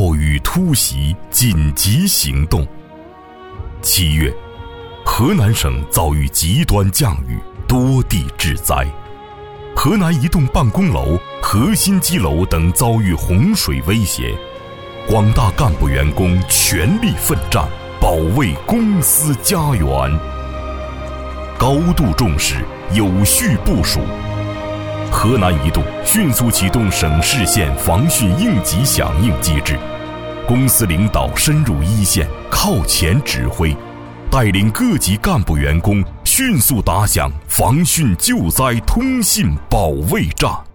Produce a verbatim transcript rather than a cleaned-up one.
暴雨突袭，紧急行动。七月，河南省遭遇极端降雨，多地致灾。河南一栋办公楼、核心机楼等遭遇洪水威胁，广大干部员工全力奋战，保卫公司家园。高度重视，有序部署。河南一栋迅速启动省市县防汛应急响应机制，公司领导深入一线，靠前指挥，带领各级干部员工迅速打响防汛救灾通信保卫战。